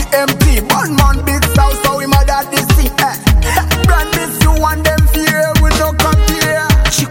BMP, one man big south, so we mad at this thing. Brand this you and them fear, we no compare.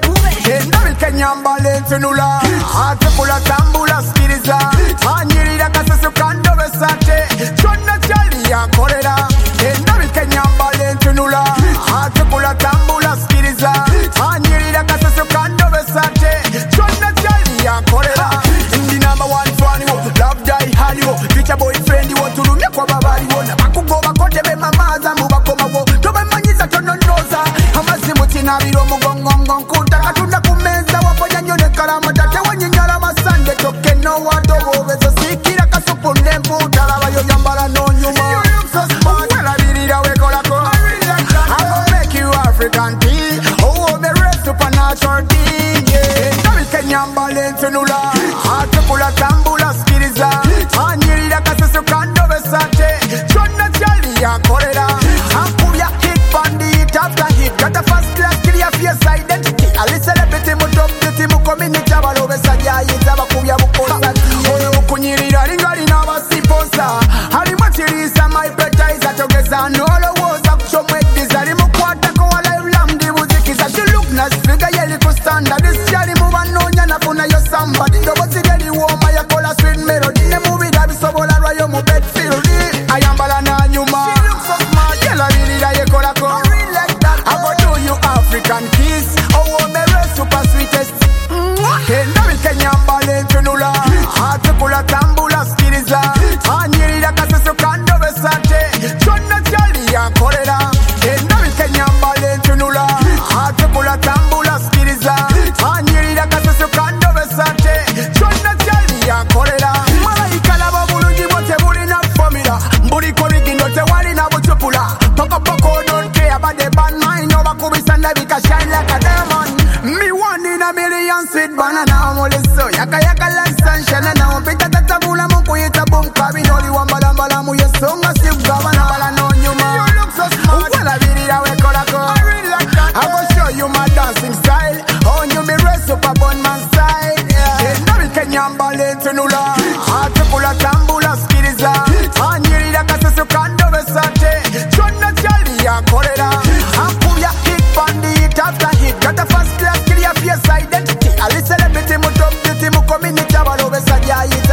Enda Kenyan balance nula, atakula tambula skiriza, anyirira kasesu kando besate, chonna chali ya korera. Enda Kenyan balance nula, atakula tambula skiriza, anyirira kasesu kando besate, chonna chali ya korera. Indi number one fan yo, love die hard yo, future boyfriend yo, tulumya kwa babari yo, nabakugo bakote be mamaza mubakoma wo, tobe manyiza tono noza, amazimu tinabiro mugongongon kuta katunda kumeza waponya nyone karama tate wanyinyala masande toke no wadogo bezo sikira kasupu nembu talaba yo yambala no nyuma. You look so smart, well I really da wekola ko. I gon' make you African tea, oh me rest supernatural tea, yeah. Ndawi Kenyan balance nula, atukula tambula skiriza, anyirira kasesu kando besate, chonna chali ya korera. Ampuya hit bandit after hit, got a first class clear face identity. Ali celebrity mu top duty mu community abalobe sajja yita bakuya bukosa. Oyo kunyirira lingali n'abasiposa, ali matirisa my appetizer togeza n'olowooza kuchomwe dizali mukwatako wala lamdi buzikiza. She look nice figure yeli ku standard, this yali mu banoonya nafuna yo somebody. Dobozi lyeli wooma yakola sweet melody, ne mubira bisobola lwayo mu bedfield. Ayambala n'anyuma, she looks so smart, yela birira yekolako. I go do you African kiss, oh me rest super sweetest. Enda Kenyan balance nula, atukula tambula skiriza, anyirira kasesu kando besate, chonna chali ya korera. Enda Kenyan balance nula, atukula tambula skiriza, anyirira kasesu kando besate, chonna chali ya korera. Malaika labo bulungi bote bulina formula, mbuli korigino te walina buchupula. Poko don't care about the band mind, no bakubisanda bika shine like a diamond. Me one in a million sweet banana, mole so yaka yaka like sunshine. And now pita tatabula mungu yita boom kabi noli wambala mbala mu yesonga steve gavana bala no nyuma. You look so smart, well I really da wekola ko. I really like that. I go show you my dancing style, on you me rest up upon my side. Enda Kenyan balance nula, atukula tambula skiriza, anyirira kasesu kando besate, chonna chali ya korera. Ampuya hit bandit after hit, got a first class clear face identity. Ali celebrity mu top duty mu community abalobe sajja yita